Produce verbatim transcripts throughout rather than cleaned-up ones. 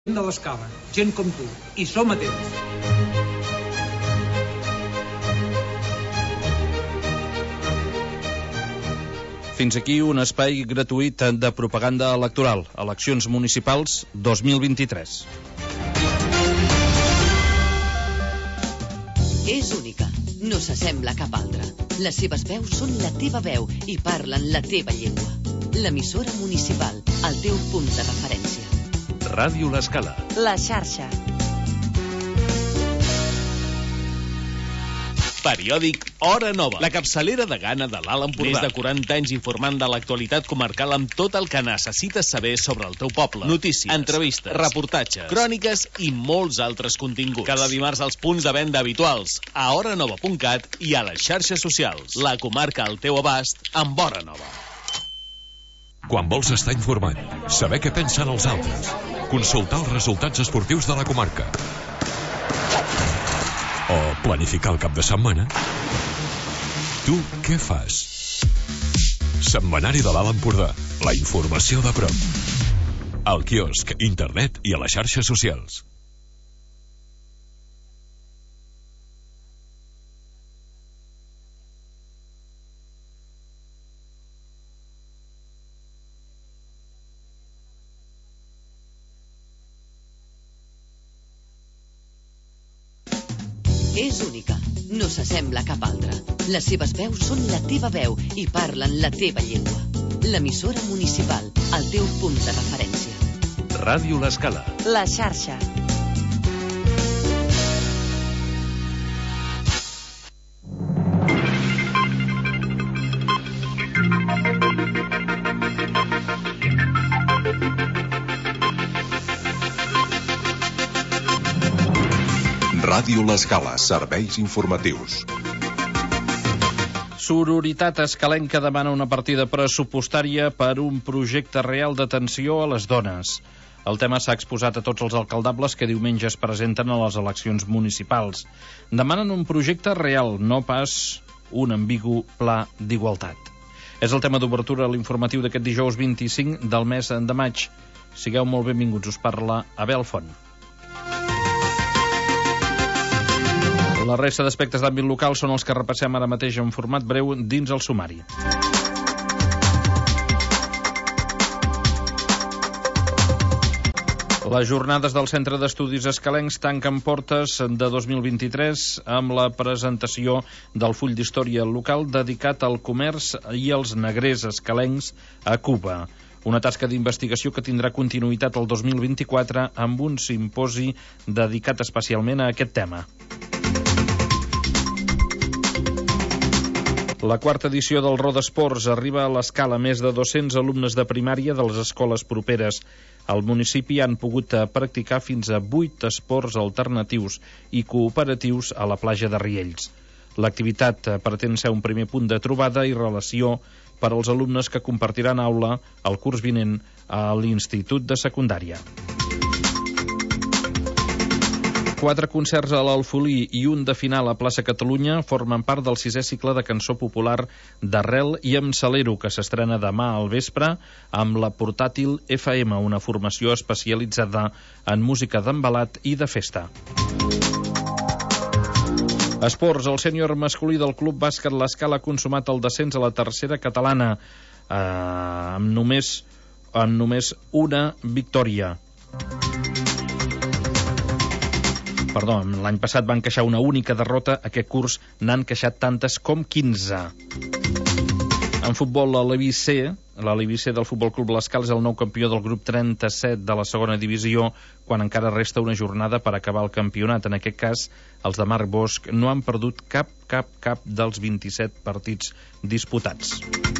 de l'Escala, gent com tu, i som a temps. Fins aquí un espai gratuït de propaganda electoral. Eleccions municipals dos mil vint-i-tres. És única, no s'assembla a cap altra. Les seves veus són la teva veu i parlen la teva llengua. L'emissora municipal, el teu punt de referència. Ràdio L'Escala. La xarxa. Periòdic Hora Nova, la capçalera de gana de l'Alt Empordà. Més de quaranta anys informant de l'actualitat comarcal amb tot el que necessites saber sobre el teu poble. Notícies, entrevistes, reportatges, cròniques i molts altres continguts. Cada dimarts als punts de venda habituals, a hora nova punt cat i a les xarxes socials. La comarca al teu abast amb Hora Nova. Quan vols estar informat, saber què pensen els altres, consultar els resultats esportius de la comarca o planificar el cap de setmana, tu què fas? Setmanari de l'Alt Empordà, la informació de prop. Al quiosc, internet i a les xarxes socials. És única, no s'assembla a cap altra. Les seves veus són la teva veu i parlen la teva llengua. L'emissora municipal, el teu punt de referència. Ràdio L'Escala. La xarxa. Ràdio L'Escala, serveis informatius. Sororitat escalenca demana una partida pressupostària per un projecte real d'atenció a les dones. El tema s'ha exposat a tots els alcaldables que diumenge es presenten a les eleccions municipals. Demanen un projecte real, no pas un ambigu pla d'igualtat. És el tema d'obertura a l'informatiu d'aquest dijous vint-i-cinc del mes de maig. Sigueu molt benvinguts, us parla Abel Font. La resta d'aspectes d'àmbit local són els que repassem ara mateix en format breu dins el sumari. Les jornades del Centre d'Estudis Escalencs tanquen portes de dos mil vint-i-tres amb la presentació del full d'història local dedicat al comerç i als negrers escalencs a Cuba. Una tasca d'investigació que tindrà continuïtat el dos mil vint-i-quatre amb un simposi dedicat especialment a aquest tema. La quarta edició del Rodesports arriba a l'Escala. Més de dos-cents alumnes de primària de les escoles properes al municipi han pogut practicar fins a vuit esports alternatius i cooperatius a la platja de Riells. L'activitat pretén ser un primer punt de trobada i relació per als alumnes que compartiran aula el curs vinent a l'Institut de Secundària. Quatre concerts a l'Alfolí i un de final a Plaça Catalunya formen part del sisè cicle de cançó popular d'Arrel i amb Salero, que s'estrena demà al vespre amb la Portàtil F M, una formació especialitzada en música d'embalat i de festa. Esports, el sènior masculí del Club Bàsquet L'Escala ha consumat el descens a la tercera catalana eh, amb només, amb només una victòria. Perdó, l'any passat van queixar una única derrota, aquest curs n'han queixat tantes com quinze. En futbol, l'Aleví C, l'Aleví C del Futbol Club L'Escala és el nou campió del grup trenta-set de la segona divisió, quan encara resta una jornada per acabar el campionat. En aquest cas, els de Marc Bosch no han perdut cap, cap, cap dels vint-i-set partits disputats.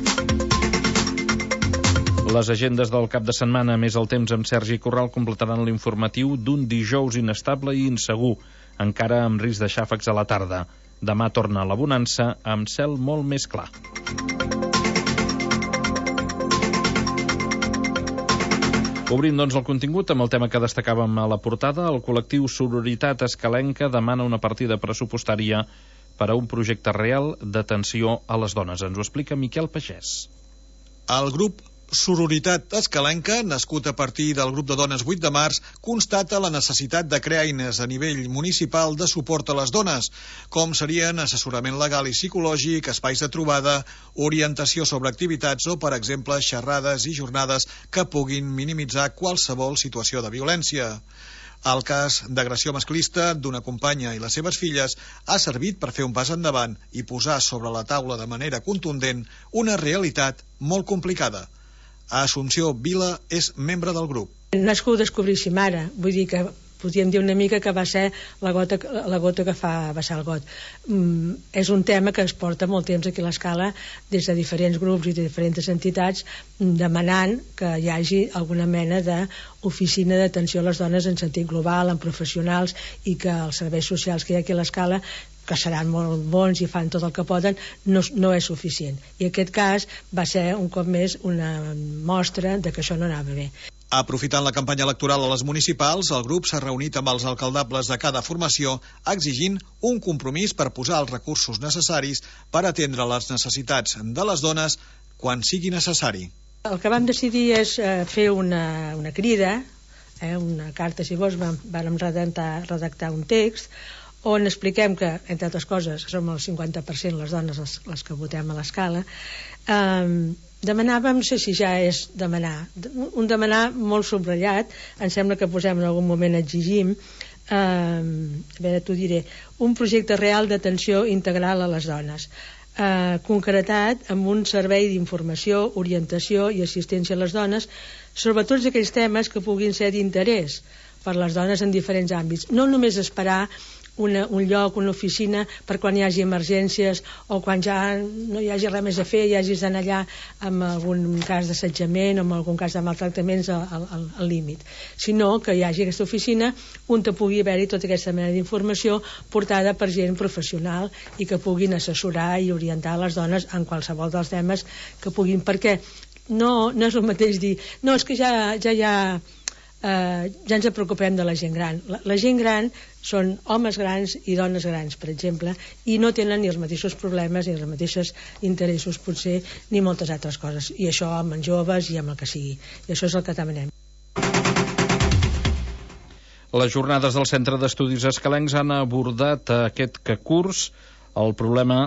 Les agendes del cap de setmana més el temps amb Sergi Corral completaran l'informatiu d'un dijous inestable i insegur, encara amb risc de xàfecs a la tarda. Demà torna la bonança amb cel molt més clar. Obrim, doncs, el contingut amb el tema que destacàvem a la portada. El col·lectiu Sororitat Escalenca demana una partida pressupostària per a un projecte real d'atenció a les dones. Ens ho explica Miquel Pagès. El grup Sororitat Escalenca, nascut a partir del grup de dones vuit de març, constata la necessitat de crear eines a nivell municipal de suport a les dones, com serien assessorament legal i psicològic, espais de trobada, orientació sobre activitats o, per exemple, xerrades i jornades que puguin minimitzar qualsevol situació de violència. El cas d'agressió masclista d'una companya i les seves filles ha servit per fer un pas endavant i posar sobre la taula de manera contundent una realitat molt complicada. Assumpció Vila és membre del grup. No és que ho descobríssim ara, vull dir que podríem dir una mica que va ser la gota, la gota que fa vessar el got. Mm, és un tema que es porta molt temps aquí a l'Escala des de diferents grups i de diferents entitats demanant que hi hagi alguna mena d'oficina d'atenció a les dones en sentit global, amb professionals, i que els serveis socials que hi ha aquí a l'Escala, que seran molt bons i fan tot el que poden, no, no és suficient. I aquest cas va ser un cop més una mostra de que això no anava bé. Aprofitant la campanya electoral a les municipals, el grup s'ha reunit amb els alcaldables de cada formació exigint un compromís per posar els recursos necessaris per atendre les necessitats de les dones quan sigui necessari. El que vam decidir és eh, fer una, una crida, eh, una carta, si vols, vam, vam redactar, redactar un text on expliquem que, entre altres coses, som el cinquanta per cent les dones les, les que votem a l'Escala. Eh, demanàvem, no sé si ja és demanar, un demanar molt subratllat, em sembla que posem en algun moment exigim, eh, a veure, t'ho diré, un projecte real d'atenció integral a les dones, eh, concretat amb un servei d'informació, orientació i assistència a les dones sobre tots aquells temes que puguin ser d'interès per les dones en diferents àmbits. No només esperar Una, un lloc, una oficina per quan hi hagi emergències o quan ja no hi hagi res més a fer i hagis d'anar allà amb algun cas d'assetjament o amb algun cas de maltractaments al, al, al límit, sinó que hi hagi aquesta oficina on te pugui haver-hi tota aquesta mena d'informació portada per gent professional i que puguin assessorar i orientar les dones en qualsevol dels temes que puguin, perquè no, no és el mateix dir no, és que ja, ja hi ha Uh, ja ens preocupem de la gent gran. La, la gent gran són homes grans i dones grans, per exemple, i no tenen ni els mateixos problemes ni els mateixos interessos, potser, ni moltes altres coses. I això amb els joves i amb el que sigui. I això és el que demanem. Les jornades del Centre d'Estudis Escalencs han abordat aquest curs el problema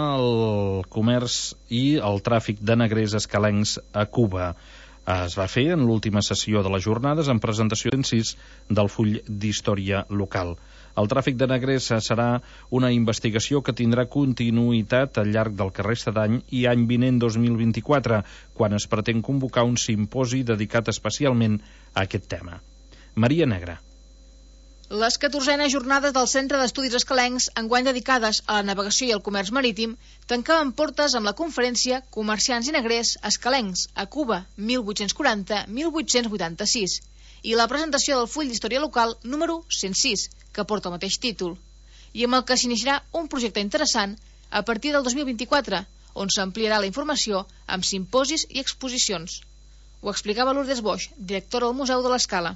del comerç i el tràfic de negrers escalencs a Cuba. Es va fer en l'última sessió de les jornades en presentació en sis del full d'història local. El tràfic de negrers serà una investigació que tindrà continuïtat al llarg del que resta d'any i any vinent dos mil vint-i-quatre, quan es pretén convocar un simposi dedicat especialment a aquest tema. Maria Negra. Les catorzenes jornades del Centre d'Estudis Escalencs, enguany dedicades a la navegació i al comerç marítim, tancaven portes amb la conferència Comerciants i negrers escalencs a Cuba mil vuit-cents quaranta a mil vuit-cents vuitanta-sis i la presentació del full d'història local número cent sis, que porta el mateix títol, i amb el que s'iniciarà un projecte interessant a partir del dos mil vint-i-quatre, on s'ampliarà la informació amb simposis i exposicions. Ho explicava Lourdes Boix, directora del Museu de l'Escala.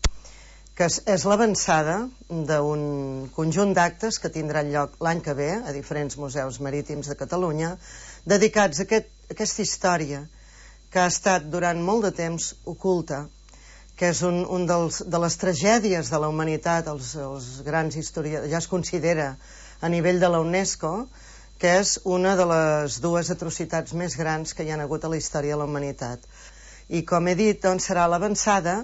Que és l'avançada d'un conjunt d'actes que tindran lloc l'any que ve a diferents museus marítims de Catalunya dedicats a, aquest, a aquesta història que ha estat durant molt de temps oculta, que és un, un dels, de les tragèdies de la humanitat, els, els grans historiadors, ja es considera a nivell de la UNESCO, que és una de les dues atrocitats més grans que hi ha hagut a la història de la humanitat. I com he dit, doncs serà l'avançada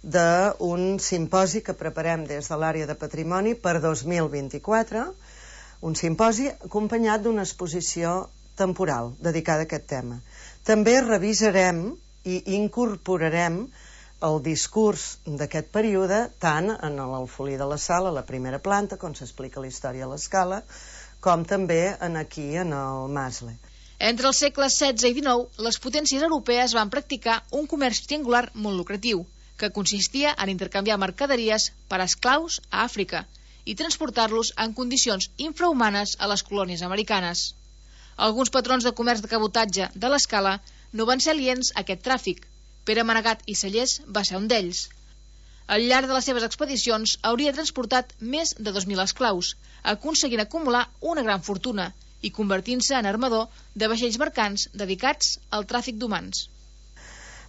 d'un simposi que preparem des de l'àrea de patrimoni per dos mil vint-i-quatre, un simposi acompanyat d'una exposició temporal dedicada a aquest tema. També revisarem i incorporarem el discurs d'aquest període tant en l'Alfolí de la Sala, a la primera planta, on s'explica la història a l'Escala, com també en aquí, en el Masle. Entre els segles setze i dinou, les potències europees van practicar un comerç triangular molt lucratiu, que consistia en intercanviar mercaderies per esclaus a Àfrica i transportar-los en condicions infrahumanes a les colònies americanes. Alguns patrons de comerç de cabotatge de l'Escala no van ser aliens a aquest tràfic. Pere Manegat i Cellers va ser un d'ells. Al llarg de les seves expedicions hauria transportat més de dos mil esclaus, aconseguint acumular una gran fortuna i convertint-se en armador de vaixells mercants dedicats al tràfic d'humans.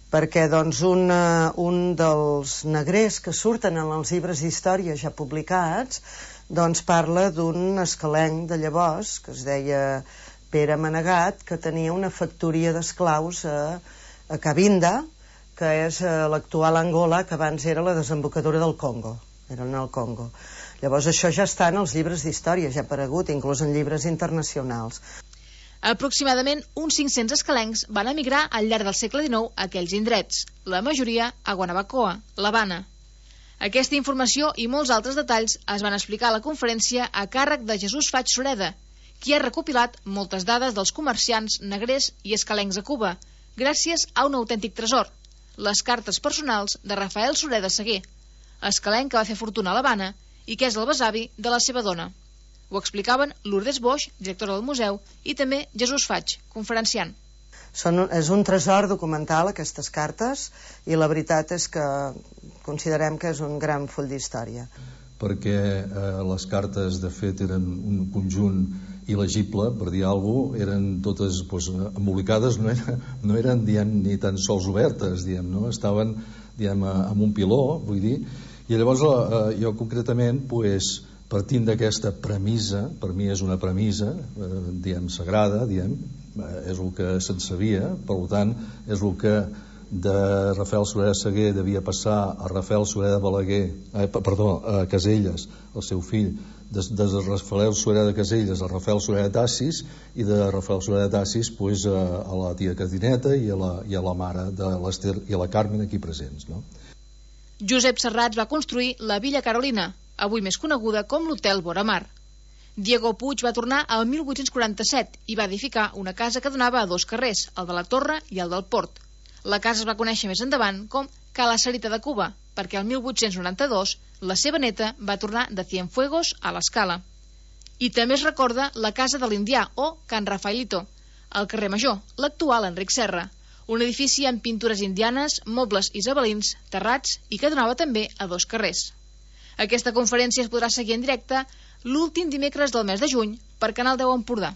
perquè doncs, un, un dels negrers que surten en els llibres d'història ja publicats doncs parla d'un escalenc de llavors que es deia Pere Manegat, que tenia una factoria d'esclaus a, a Cabinda, que és l'actual Angola, que abans era la desembocadura del Congo, era en el Congo. Llavors això ja està en els llibres d'història, ja ha aparegut, inclús en llibres internacionals. Aproximadament uns cinc-cents escalencs van emigrar al llarg del segle dinou a aquells indrets, la majoria a Guanabacoa, l'Havana. Aquesta informació i molts altres detalls es van explicar a la conferència a càrrec de Jesús Faig Sureda, qui ha recopilat moltes dades dels comerciants negrers i escalencs a Cuba, gràcies a un autèntic tresor, les cartes personals de Rafael Sureda Seguer, escalenc que va fer fortuna a l'Havana i que és el besavi de la seva dona. Ho explicaven Lourdes Boix, directora del museu, i també Jesús Faig, conferenciant. Són, és un tresor documental, aquestes cartes, i la veritat és que considerem que és un gran full d'història. Perquè eh, les cartes, de fet, eren un conjunt il·legible, per dir alguna cosa, eren totes pues, embolicades, no, era, no eren diguem, ni tan sols obertes, diguem, no? Estaven diguem, amb un piló, vull dir, i llavors eh, jo concretament, pues, partint d'aquesta premissa, per mi és una premissa, eh, diguem, sagrada, diguem, és el que se'n sabia, per tant, és el que de Rafael Sureda Seguer devia passar a Rafael Sureda Balaguer, eh, perdó, a Caselles, el seu fill, de, de Rafael Sureda Caselles a Rafael Sureda Tassis, i de Rafael Sureda Tassis pues, a, a la tia Catineta i a la, i a la mare de l'Ester i a la Carmen aquí presents, no? Josep Serrats va construir la Villa Carolina, avui més coneguda com l'Hotel Boramar. Diego Puig va tornar al mil vuit-cents quaranta-set i va edificar una casa que donava a dos carrers, el de la Torre i el del Port. La casa es va conèixer més endavant com Cala Sarita de Cuba, perquè el mil vuit-cents noranta-dos la seva neta va tornar de Cienfuegos a l'Escala. I també es recorda la casa de l'Indià o Can Rafaelito, al carrer Major, l'actual Enric Serra, un edifici amb pintures indianes, mobles isabelins, terrats i que donava també a dos carrers. Aquesta conferència es podrà seguir en directe l'últim dimecres del mes de juny per Canal deu Empordà.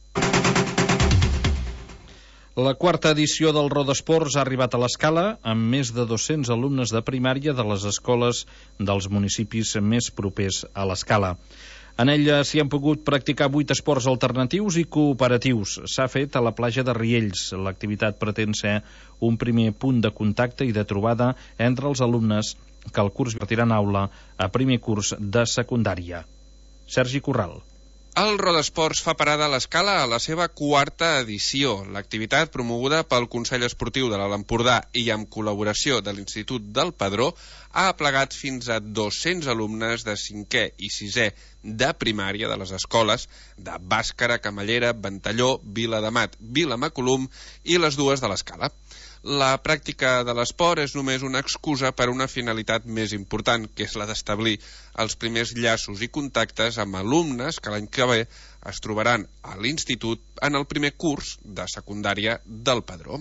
La quarta edició del Rodesports ha arribat a l'Escala amb més de dos-cents alumnes de primària de les escoles dels municipis més propers a l'Escala. En ella s'hi han pogut practicar vuit esports alternatius i cooperatius. S'ha fet a la platja de Riells. L'activitat pretén ser un primer punt de contacte i de trobada entre els alumnes que el curs partiran aula a primer curs de secundària. Sergi Corral. El Rodesports fa parada a l'Escala a la seva quarta edició. L'activitat, promoguda pel Consell Esportiu de l'Alt Empordà i amb col·laboració de l'Institut del Padró, ha aplegat fins a dos-cents alumnes de cinquè i sisè de primària de les escoles de Bàscara, Camallera, Ventalló, Viladamat, Vilamacolum i les dues de l'Escala. La pràctica de l'esport és només una excusa per a una finalitat més important, que és la d'establir els primers llaços i contactes amb alumnes que l'any que ve es trobaran a l'institut en el primer curs de secundària del Padró.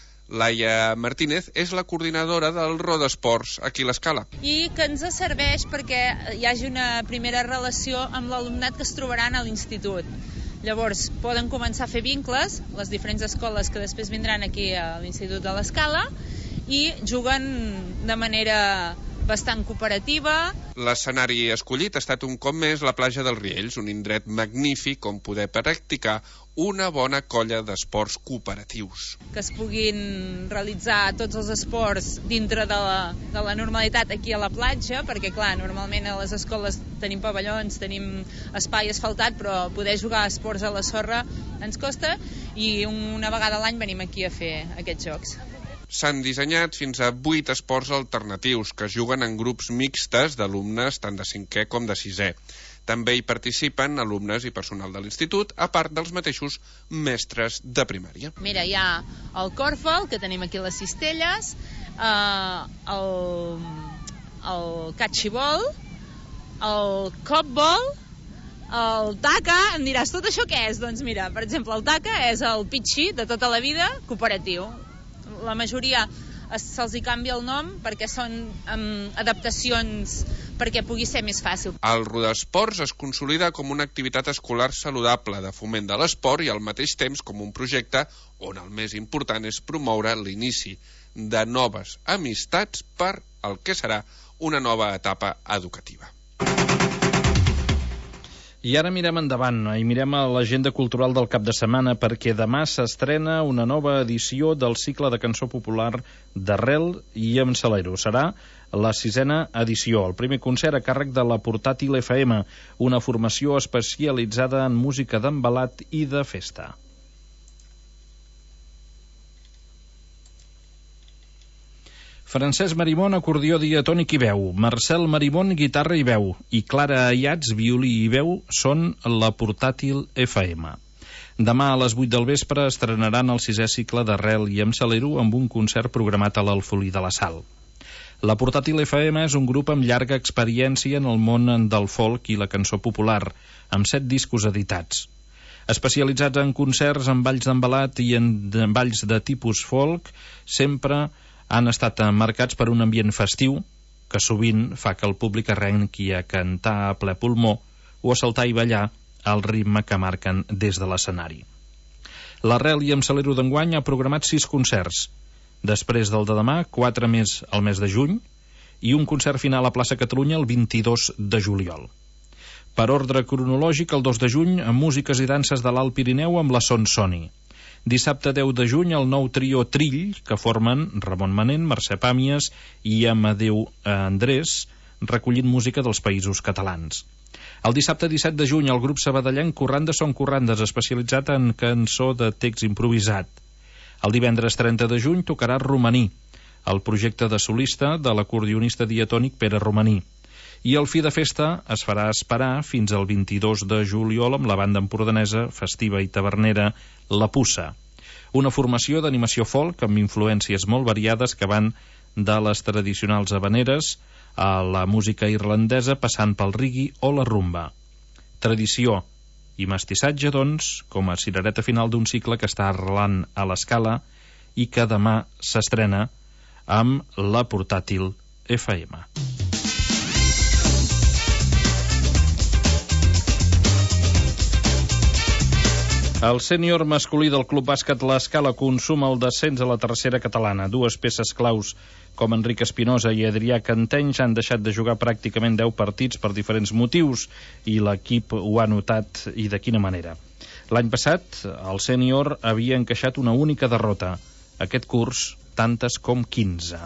Laia Martínez és la coordinadora del Rodesports aquí a l'Escala. I que ens serveix perquè hi hagi una primera relació amb l'alumnat que es trobaran a l'institut. Llavors, poden començar a fer vincles, les diferents escoles que després vindran aquí a l'Institut de l'Escala, i juguen de manera bastant cooperativa. L'escenari escollit ha estat un cop més la platja dels Riells, un indret magnífic on poder practicar una bona colla d'esports cooperatius. Que es puguin realitzar tots els esports dintre de la, de la normalitat aquí a la platja, perquè clar, normalment a les escoles tenim pavellons, tenim espai asfaltat, però poder jugar a esports a la sorra ens costa, i una vegada a l'any venim aquí a fer aquests jocs. S'han dissenyat fins a vuit esports alternatius que es juguen en grups mixtes d'alumnes tant de cinquè com de sisè. També hi participen alumnes i personal de l'institut, a part dels mateixos mestres de primària. Mira, hi ha el corfball, que tenim aquí les cistelles, eh, el, el catchball, el copball, el taca. Em diràs, tot això què és? Doncs mira, per exemple, el taca és el pitxi de tota la vida cooperatiu. La majoria se'ls hi canvia el nom perquè són um, adaptacions perquè pugui ser més fàcil. El Rodesports es consolida com una activitat escolar saludable de foment de l'esport i al mateix temps com un projecte on el més important és promoure l'inici de noves amistats per el que serà una nova etapa educativa. I ara mirem endavant i mirem a l'agenda cultural del cap de setmana, perquè demà s'estrena una nova edició del cicle de cançó popular d'Arrel i amb Salero. Serà la sisena edició. El primer concert a càrrec de la Portàtil F M, una formació especialitzada en música d'embalat i de festa. Francesc Marimón, acordió, diatònic i veu. Marcel Marimón, guitarra i veu. I Clara Ayats, violí i veu, són la Portàtil F M. Demà a les vuit del vespre estrenaran el sisè cicle d'Arrel i amb Salero amb un concert programat a l'Alfolí de la Sal. La Portàtil F M és un grup amb llarga experiència en el món del folk i la cançó popular, amb set discos editats. Especialitzats en concerts, en balls d'embalat i en balls de tipus folk, sempre han estat marcats per un ambient festiu que sovint fa que el públic arrenqui a cantar a ple pulmó o a saltar i ballar al ritme que marquen des de l'escenari. L'Arrel i amb Salero d'enguany ha programat sis concerts. Després del de demà, quatre més al mes de juny i un concert final a Plaça Catalunya el vint-i-dos de juliol. Per ordre cronològic, el dos de juny, amb músiques i danses de l'Alt Pirineu amb la Son Soni. Dissabte deu de juny, el nou trio Trill, que formen Ramon Manent, Mercè Pàmies i Amadeu Andrés, recollint música dels països catalans. El dissabte disset de juny, el grup sabadellenc Corrandes són Corrandes, especialitzat en cançó de text improvisat. El divendres trenta de juny tocarà Romaní, el projecte de solista de l'acordionista diatònic Pere Romaní. I el fi de festa es farà esperar fins al vint-i-dos de juliol amb la banda empordanesa, festiva i tavernera La Pussa, una formació d'animació folk amb influències molt variades que van de les tradicionals habaneres a la música irlandesa passant pel reggae o la rumba. Tradició i mestissatge, doncs, com a cirereta final d'un cicle que està arrelant a l'Escala i que demà s'estrena amb la Portàtil F M. El sènior masculí del Club Bàsquet l'Escala consuma el descens a la tercera catalana. Dues peces claus com Enric Espinosa i Adrià Cantenys han deixat de jugar pràcticament deu partits per diferents motius i l'equip ho ha notat, i de quina manera. L'any passat el sènior havia encaixat una única derrota. Aquest curs, tantes com quinze.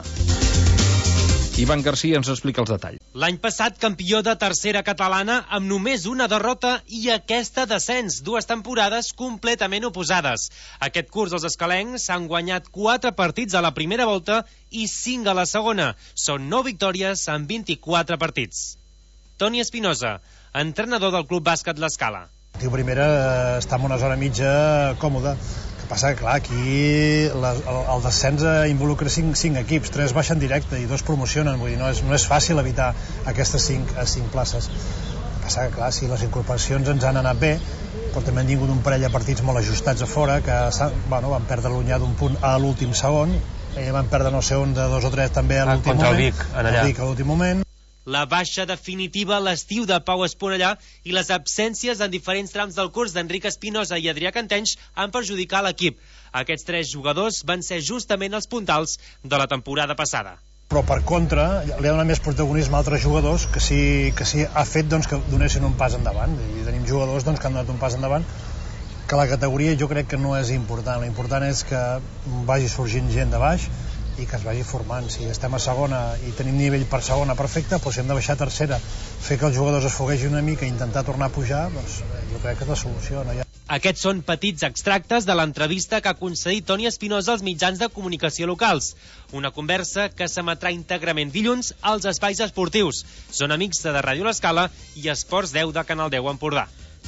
Ivan Garcia ens explica els detalls. L'any passat campió de tercera catalana amb només una derrota i aquesta descens, dues temporades completament oposades. Aquest curs els escalencs han guanyat quatre partits a la primera volta i cinc a la segona. Són nou victòries en vint-i-quatre partits. Toni Espinosa, entrenador del Club Bàsquet l'Escala. El primera està en una zona mitja còmoda. Passa que, clar, aquí la, el, el descens involucra cinc, cinc equips, tres baixen directe i dos promocionen, vull dir, no és, no és fàcil evitar aquestes cinc, cinc places. Passa que, clar, si les incorporacions ens han anat bé, però també han tingut un parell de partits molt ajustats a fora, que bueno, van perdre l'Unyà d'un punt a l'últim segon, i van perdre no sé on de dos o tres també a l'últim moment. Contra el Vic, en allà. El Vic a l'últim moment. La baixa definitiva a l'estiu de Pau Esponellà i les absències en diferents trams del curs d'Enric Espinosa i Adrià Cantenys han perjudicat l'equip. Aquests tres jugadors van ser justament els puntals de la temporada passada. Però per contra, li ha donat més protagonisme a altres jugadors que sí, que sí ha fet doncs, que donessin un pas endavant. I tenim jugadors doncs, que han donat un pas endavant, que la categoria jo crec que no és important. L'important és que vagi sorgint gent de baix i que es vagi formant. Si estem a segona i tenim nivell per segona perfecte, però si hem de baixar a tercera, fer que els jugadors es foguegin una mica i intentar tornar a pujar, doncs jo crec que és la solució. No hi ha... Aquests són petits extractes de l'entrevista que ha concedit Toni Espinosa als mitjans de comunicació locals. Una conversa que s'emetrà íntegrament dilluns als espais esportius. Zona mixta de Ràdio l'Escala i Esports deu de Canal deu Empordà.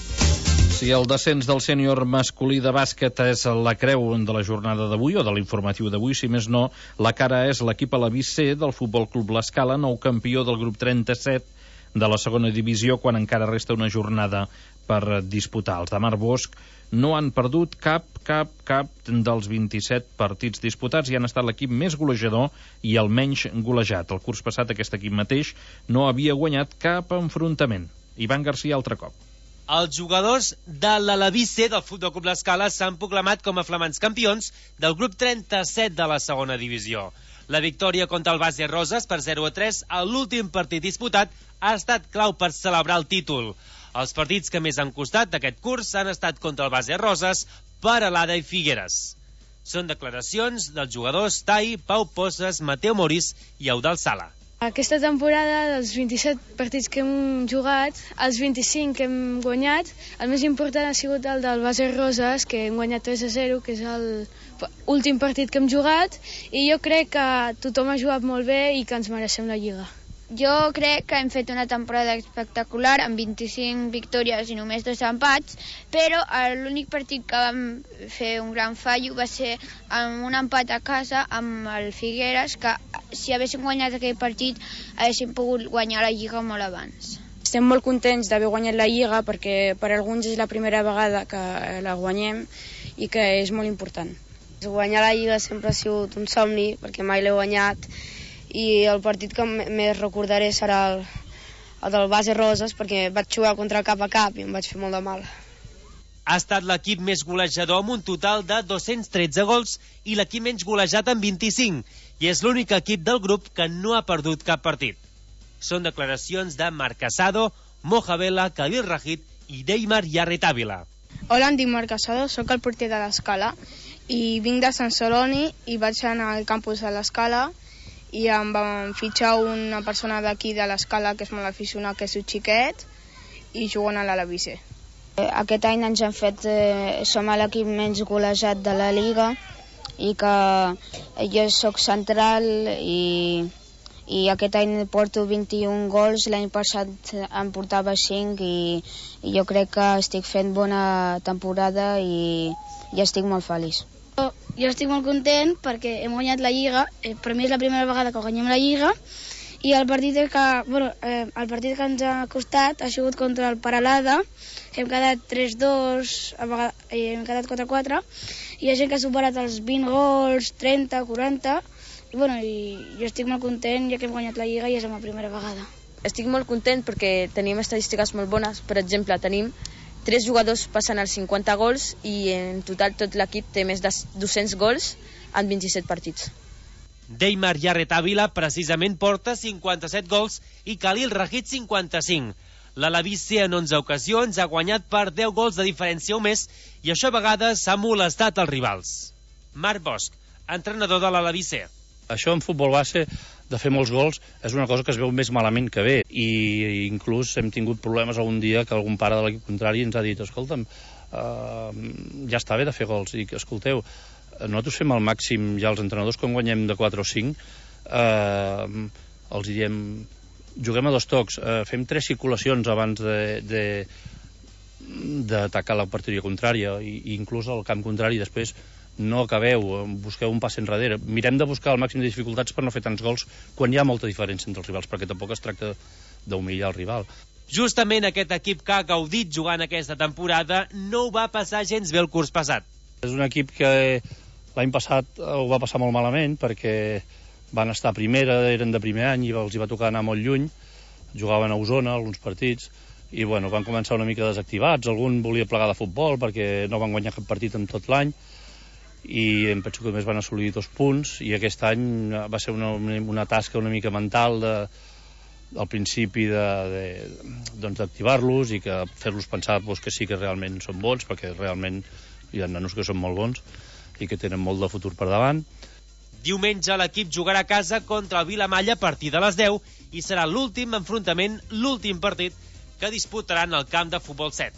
Si el descens del sènior masculí de bàsquet és la creu de la jornada d'avui o de l'informatiu d'avui, si més no, la cara és l'equip a l'avís C del Futbol Club l'Escala, nou campió del grup trenta-set de la segona divisió, quan encara resta una jornada per disputar. Els de Mar Bosch no han perdut cap, cap, cap dels vint-i-set partits disputats i han estat l'equip més golejador i el menys golejat. El curs passat aquest equip mateix no havia guanyat cap enfrontament. Ivan Garcia altre cop. Els jugadors de l'Alabís C del Futbol Club l'Escala s'han proclamat com a flamants campions del grup trenta-set de la segona divisió. La victòria contra el Base Roses per zero a tres a l'últim partit disputat ha estat clau per celebrar el títol. Els partits que més han costat d'aquest curs han estat contra el Base Roses, Peralada i Figueres. Són declaracions dels jugadors Tai, Pau Posses, Mateu Morís i Eudald Sala. Aquesta temporada, dels vint-i-set partits que hem jugat, els vint-i-cinc que hem guanyat, el més important ha sigut el del Base Roses, que hem guanyat tres a zero, que és l'últim partit que hem jugat, i jo crec que tothom ha jugat molt bé i que ens mereixem la Lliga. Jo crec que hem fet una temporada espectacular amb vint-i-cinc victòries i només dos empats, però l'únic partit que vam fer un gran fallo va ser amb un empat a casa amb el Figueres, que si haguéssim guanyat aquell partit haguéssim pogut guanyar la Lliga molt abans. Estem molt contents d'haver guanyat la Lliga perquè per alguns és la primera vegada que la guanyem i que és molt important. Guanyar la Lliga sempre ha sigut un somni perquè mai l'he guanyat, i el partit que més recordaré serà el, el del Base Roses, perquè vaig jugar contra el cap a cap i em vaig fer molt de mal. Ha estat l'equip més golejador amb un total de dos-cents tretze gols i l'equip menys golejat amb vint-i-cinc, i és l'únic equip del grup que no ha perdut cap partit. Són declaracions de Marc Casado, Moja Vela, Khalil Rajid i Deimar Yarretavila. Hola, em dic Marc Casado, sóc el porter de l'Escala i vinc de Sant Celoni i vaig anar al campus de l'Escala i em van fitxar una persona d'aquí de l'Escala que és molt aficionat, que és un xiquet, i juguen a l'Alavice. Aquest any ens han fet, eh, som l'equip menys golejat de la Lliga i que jo sóc central i, i aquest any porto vint-i-un gols, l'any passat en portava cinc i, i jo crec que estic fent bona temporada i, i estic molt feliç. Jo estic molt content perquè hem guanyat la Lliga, eh, per mi és la primera vegada que guanyem la Lliga, i el partit que, bueno, eh, el partit que ens ha costat ha sigut contra el Peralada, que hem quedat tres dos, eh, hem quedat quatre quatre, i hi ha gent que ha superat els vint gols, trenta, quaranta, i, bueno, i jo estic molt content ja que hem guanyat la Lliga i és la meva primera vegada. Estic molt content perquè tenim estadístiques molt bones, per exemple, tenim tres jugadors passen els cinquanta gols i en total tot l'equip té més de dos-cents gols en vint-i-set partits. Deimar Yarretavila precisament porta cinquanta-set gols i Khalil Rajid cinquanta-cinc. L'Alavice en onze ocasions ha guanyat per deu gols de diferència o més i això a vegades s'ha molestat els rivals. Marc Bosch, entrenador de l'Alavice. Això en futbol base, de fer molts gols, és una cosa que es veu més malament que bé, i inclús hem tingut problemes algun dia que algun pare de l'equip contrari ens ha dit, escolta'm, uh, ja està bé de fer gols, i escolteu, nosaltres fem al màxim ja els entrenadors quan guanyem de quatre o cinc, uh, els diem, juguem a dos tocs, uh, fem tres circulacions abans de, de, d'atacar la porteria contrària, i, i inclús al camp contrari després no acabeu, busqueu un pas enrere. Mirem de buscar el màxim de dificultats per no fer tants gols quan hi ha molta diferència entre els rivals, perquè tampoc es tracta d'humillar el rival. Justament aquest equip que ha gaudit jugant aquesta temporada no ho va passar gens bé el curs passat. És un equip que l'any passat ho va passar molt malament perquè van estar a primera, eren de primer any i els hi va tocar anar molt lluny, jugaven a Osona alguns partits i bueno, van començar una mica desactivats, algun volia plegar de futbol perquè no van guanyar cap partit en tot l'any i em penso que només van assolir dos punts i aquest any va ser una, una tasca una mica mental de, al principi de, de, doncs d'activar-los i que fer-los pensar doncs, que sí que realment són bons, perquè realment hi ha nanos que són molt bons i que tenen molt de futur per davant. Diumenge l'equip jugarà a casa contra el Vilamalla a partir de les deu i serà l'últim enfrontament, l'últim partit que disputaran al camp de futbol set.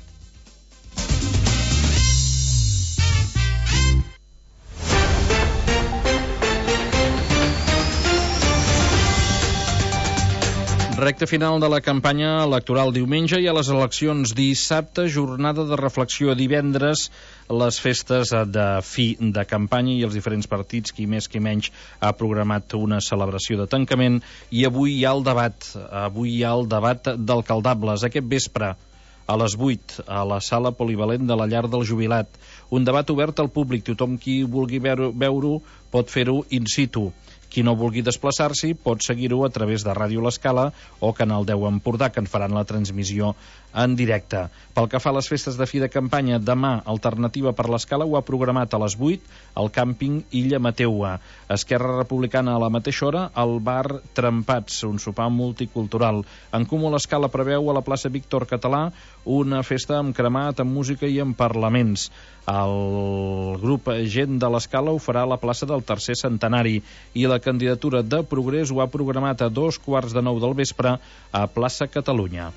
Recte final de la campanya electoral diumenge i a les eleccions dissabte, jornada de reflexió divendres, les festes de fi de campanya i els diferents partits, qui més qui menys ha programat una celebració de tancament i avui hi ha el debat, avui hi ha el debat d'alcaldables aquest vespre a les vuit a la sala polivalent de la Llar del Jubilat. Un debat obert al públic, tothom qui vulgui veure-ho pot fer-ho in situ. Qui no vulgui desplaçar-s'hi pot seguir-ho a través de Ràdio L'Escala o Canal deu Empordà, que en faran la transmissió en directe. Pel que fa a les festes de fi de campanya, demà Alternativa per l'Escala ho ha programat a les vuit al càmping Illa Mateua. Esquerra Republicana a la mateixa hora al bar Trempats, un sopar multicultural. En Comú l'Escala preveu a la plaça Víctor Català una festa amb cremat, amb música i amb parlaments. El grup Gent de l'Escala ho farà a la plaça del Tercer Centenari i la candidatura de Progrés ho ha programat a dos quarts de nou del vespre a plaça Catalunya.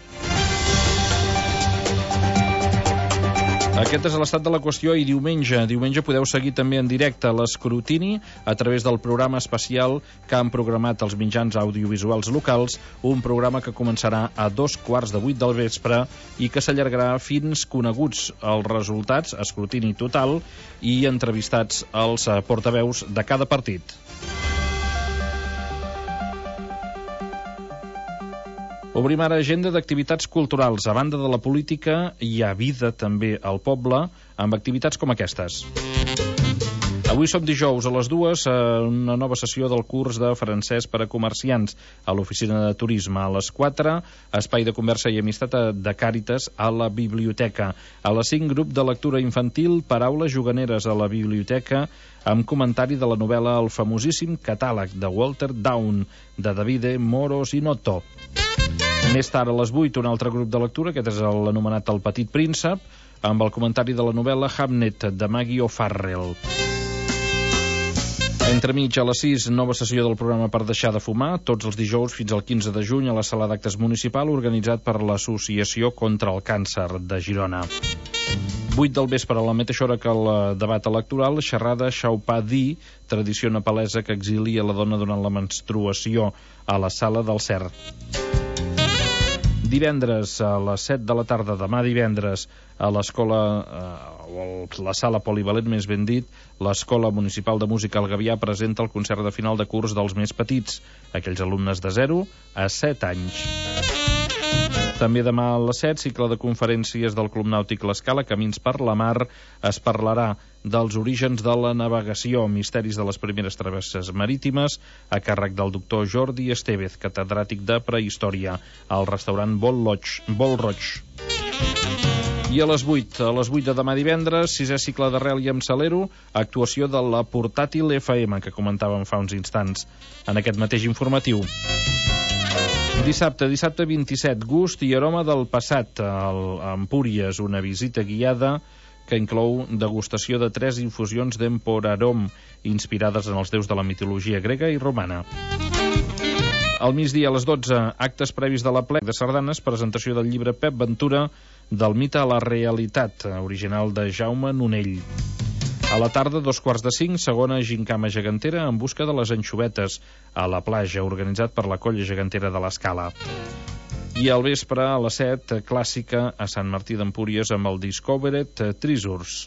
Aquest és l'estat de la qüestió i diumenge. Diumenge podeu seguir també en directe l'escrutini a través del programa especial que han programat els mitjans audiovisuals locals, un programa que començarà a dos quarts de vuit del vespre i que s'allargarà fins coneguts els resultats, escrutini total, i entrevistats els portaveus de cada partit. Obrim ara agenda d'activitats culturals. A banda de la política, hi ha vida també al poble, amb activitats com aquestes. Avui som dijous a les dues, una nova sessió del curs de francès per a comerciants a l'oficina de turisme. A les quatre, espai de conversa i amistat de Càritas a la biblioteca. A les cinc, grup de lectura infantil, paraules juganeres a la biblioteca, amb comentari de la novel·la El famosíssim catàleg de Walter Down, de Davide Moro Sinotto. Més tard, a les vuit, un altre grup de lectura, aquest és l'anomenat El petit príncep, amb el comentari de la novel·la Hamnet, de Maggie O'Farrell. Entremig, a les sis, nova sessió del programa Per deixar de fumar, tots els dijous fins al quinze de juny a la sala d'actes municipal, organitzat per l'Associació contra el Càncer de Girona. vuit del vespre, a la mateixa hora que el debat electoral, xerrada Xaupà-Di, tradició nepalesa que exilia la dona durant la menstruació, a la sala del Cer. Divendres a les set de la tarda, demà divendres, a l'escola, eh, o la sala polivalent, més ben dit, l'Escola Municipal de Música El Gavià presenta el concert de final de curs dels més petits, aquells alumnes de zero a set anys. També demà a les set, cicle de conferències del Club Nàutic L'Escala, Camins per la Mar, es parlarà dels orígens de la navegació, misteris de les primeres travesses marítimes, a càrrec del doctor Jordi Estevez, catedràtic de prehistòria, al restaurant Bol Roig. Bol Roig. I a les vuit, a les vuit de demà divendres, sisè cicle d'Arrel i amb Salero, actuació de la Portàtil F M, que comentàvem fa uns instants, en aquest mateix informatiu. Dissabte, dissabte vint-i-set, gust i aroma del passat, a Empúries, una visita guiada que inclou degustació de tres infusions d'Emporarom, inspirades en els déus de la mitologia grega i romana. Al migdia, a les dotze, actes previs de la plec de sardanes, presentació del llibre Pep Ventura, del mite a la realitat, original de Jaume Nonell. A la tarda, dos quarts de cinc, segona gincama gegantera en busca de les anxovetes a la platja, organitzat per la colla gegantera de l'Escala. I al vespre, a les set, clàssica a Sant Martí d'Empúries amb el Discovered Treasures.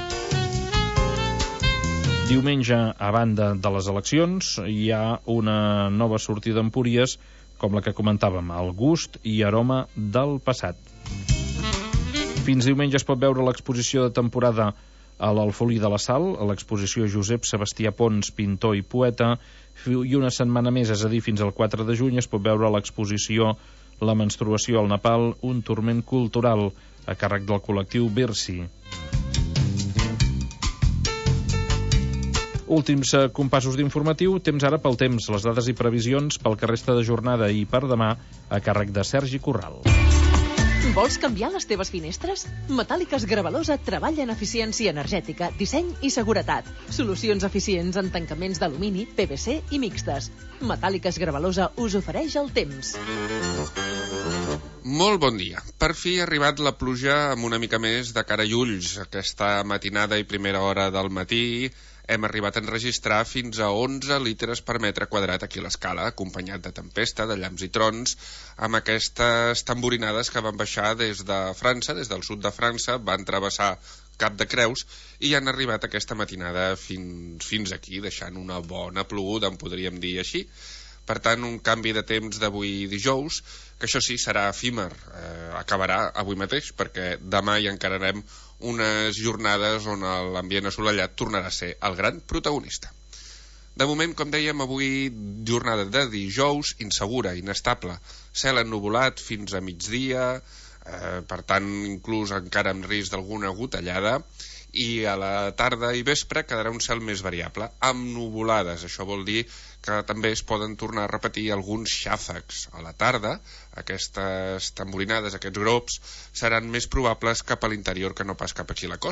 Diumenge, a banda de les eleccions, hi ha una nova sortida d'Empúries, com la que comentàvem, el gust i aroma del passat. Fins diumenge es pot veure l'exposició de temporada a l'Alfolí de la Sal, a l'exposició Josep Sebastià Pons, pintor i poeta, i una setmana més, és a dir, fins al quatre de juny, es pot veure l'exposició La menstruació al Nepal, un turment cultural, a càrrec del col·lectiu Birsi. Últims compassos d'informatiu, temps ara pel temps, les dades i previsions pel que resta de jornada i per demà, a càrrec de Sergi Corral. Vols canviar les teves finestres? Metàl·liques Gravalosa treballa en eficiència energètica, disseny i seguretat. Solucions eficients en tancaments d'alumini, P V C i mixtes. Metàl·liques Gravalosa us ofereix el temps. Molt bon dia. Per fi ha arribat la pluja amb una mica més de cara i ulls. Aquesta matinada i primera hora del matí hem arribat a enregistrar fins a onze litres per metre quadrat aquí a l'Escala, acompanyat de tempesta, de llamps i trons, amb aquestes tamborinades que van baixar des de França, des del sud de França, van travessar Cap de Creus i han arribat aquesta matinada fins, fins aquí, deixant una bona ploguda, en podríem dir així. Per tant, un canvi de temps d'avui dijous, que això sí, serà efímer, eh, acabarà avui mateix, perquè demà hi encararem unes jornades on l'ambient assolellat tornarà a ser el gran protagonista. De moment, com dèiem, avui jornada de dijous, insegura, inestable, cel ennuvolat fins a migdia, eh, per tant, inclús encara amb risc d'alguna gotellada, i a la tarda i vespre quedarà un cel més variable, amb nuvolades. Això vol dir que també es poden tornar a repetir alguns xàfecs. A la tarda, aquestes tamborinades, aquests grops, seran més probables cap a l'interior que no pas cap aquí a la costa.